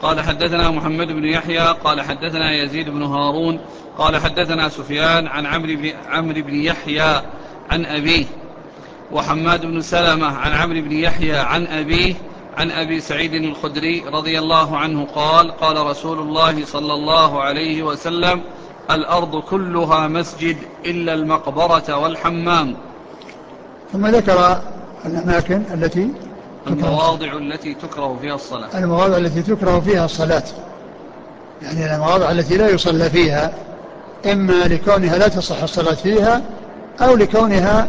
قال حدثنا محمد بن يحيى قال حدثنا يزيد بن هارون قال حدثنا سفيان عن عمرو بن يحيى عن أبيه، وحماد بن سلمة عن عمرو بن يحيى عن أبيه عن أبي سعيد الخدري رضي الله عنه قال قال رسول الله صلى الله عليه وسلم: الأرض كلها مسجد إلا المقبرة والحمام. ثم ذكر الأماكن التي المواضع التي تكره فيها الصلاة، المواضع التي تكره فيها الصلاة، يعني المواضع التي لا يصلى فيها، إما لكونها لا تصح الصلاة فيها أو لكونها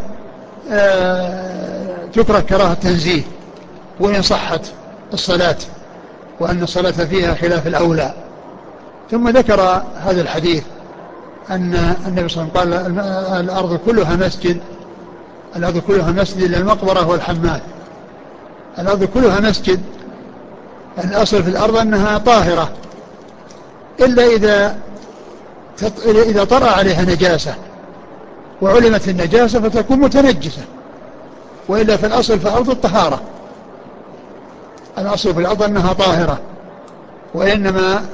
تكره كراهة تنزيه وإن صحت الصلاة، وأن الصلاة فيها خلاف الأولى. ثم ذكر هذا الحديث أن النبي صلى الله عليه وسلم قال: الأرض كلها مسجد، الأرض كلها مسجد إلا المقبرة والحمام. الأرض كلها مسجد، الأصل في الأرض أنها طاهرة إلا إذا طرأ عليها نجاسة وعلمت النجاسة فتكون متنجسة، وإلا في الأصل في الأرض الطهارة، الأصل في الأرض أنها طاهرة، وإنما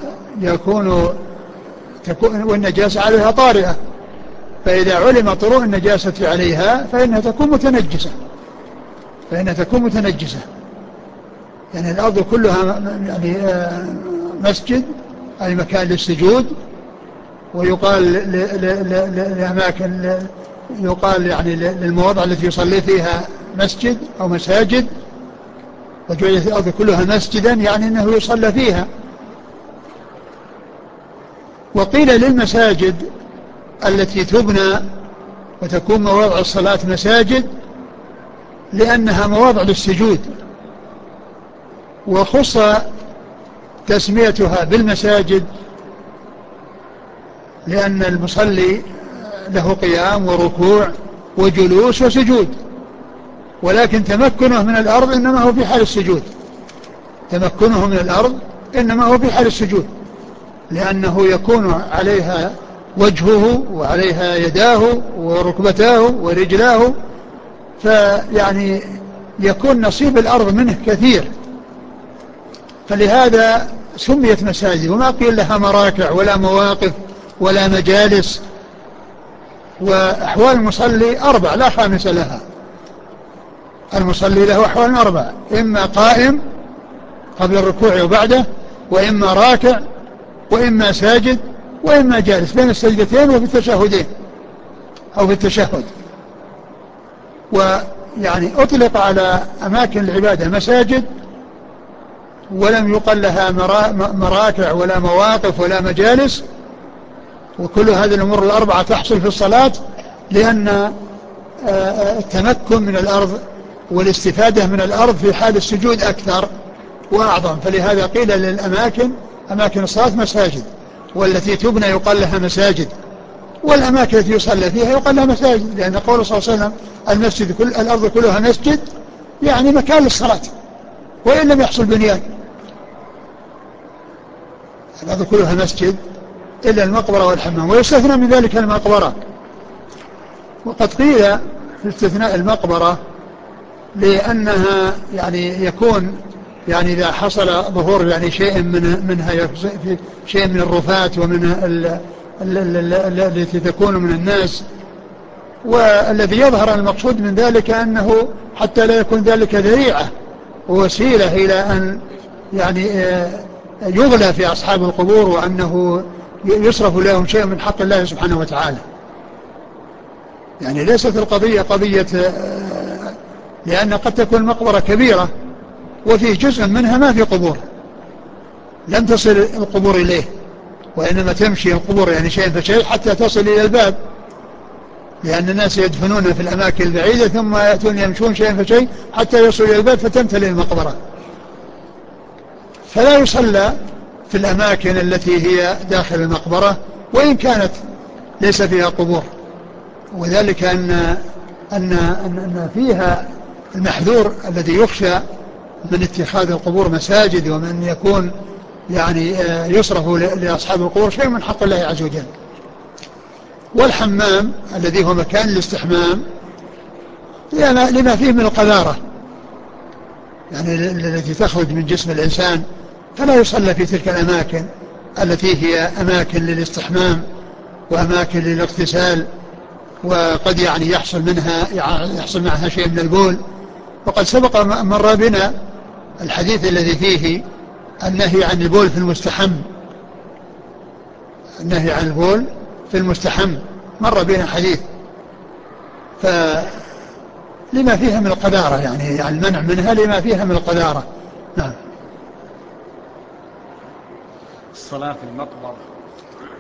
تكون والنجاسة عليها طارئة، فإذا علم طروء النجاسة عليها فإنها تكون متنجسة. يعني الأرض كلها يعني مسجد، أي مكان للسجود. ويقال لأماكن، يقال يعني للمواضع التي يصلي فيها مسجد أو مساجد. وجعلت الأرض كلها مسجدا يعني أنه يصلى فيها. وقيل للمساجد التي تبنى وتكون مواضع الصلاة مساجد لأنها مواضع للسجود، وخص تسميتها بالمساجد لأن المصلي له قيام وركوع وجلوس وسجود، ولكن تمكنه من الأرض إنما هو في حال السجود، تمكنه من الأرض إنما هو في حال السجود، لأنه يكون عليها وجهه وعليها يداه وركبتاه ورجلاه، فيعني يكون نصيب الأرض منه كثير، فلهذا سميت مساجد. وما قيل لها مراكع ولا مواقف ولا مجالس. وأحوال المصلي 4 لا خامس لها، المصلي له أحوال 4: إما قائم قبل الركوع وبعده، وإما راكع، وإما ساجد، وإما جالس بين السجدتين وفي التشهدين أو في التشهد. ويعني أطلق على أماكن العبادة مساجد، ولم يقل لها مراكع ولا مواقف ولا مجالس. وكل هذه الأمور 4 تحصل في الصلاة، لأن التمكن من الأرض والاستفادة من الأرض في حال السجود أكثر وأعظم. فلهذا قيل للأماكن أماكن الصلاة مساجد، والتي تبنى يقال لها مساجد، والأماكن التي يصلى فيها يقال لها مساجد، لأن قول صلى الله عليه وسلم: الأرض كلها مسجد، يعني مكان للصلاة وإن لم يحصل بنيان. الأرض كلها مسجد إلا المقبرة والحمام، ويستثنى من ذلك المقبرة. وقد قيل في استثناء المقبرة لأنها يعني يكون يعني إذا حصل ظهور يعني شيء منها في شيء من الرفات ومن التي تكون من الناس، والذي يظهر المقصود من ذلك أنه حتى لا يكون ذلك ذريعة ووسيلة إلى أن يعني يغلى في أصحاب القبور، وأنه يصرف لهم شيء من حق الله سبحانه وتعالى. يعني ليست القضية قضية، لأن قد تكون مقبرة كبيرة وفيه جزء منها ما في قبور، لم تصل القبور إليه، وإنما تمشي القبور يعني شيء فشيء حتى تصل إلى الباب، لأن الناس يدفنون في الأماكن البعيدة ثم يأتون يمشون شيء فشيء حتى يصل إلى الباب فتمتلئ المقبرة. فلا يصلى في الأماكن التي هي داخل المقبرة وإن كانت ليس فيها قبور، وذلك أن فيها المحذور الذي يخشى من اتخاذ القبور مساجد، ومن يكون يعني يصرف لأصحاب القبور شيء من حق الله عز وجل. والحمام الذي هو مكان الاستحمام لما فيه من القذارة، يعني التي تخرج من جسم الإنسان فلا يصلى في تلك الأماكن التي هي أماكن للاستحمام وأماكن للاغتسال، وقد يعني يحصل معها شيء من البول. وقد سبق مر بنا الحديث الذي فيه النهي عن البول في المستحم، النهي عن البول في المستحم مر بنا حديث، فلما فيها من القذارة، يعني المنع منها لما فيها من القذارة. نعم. الصلاة في المقبرة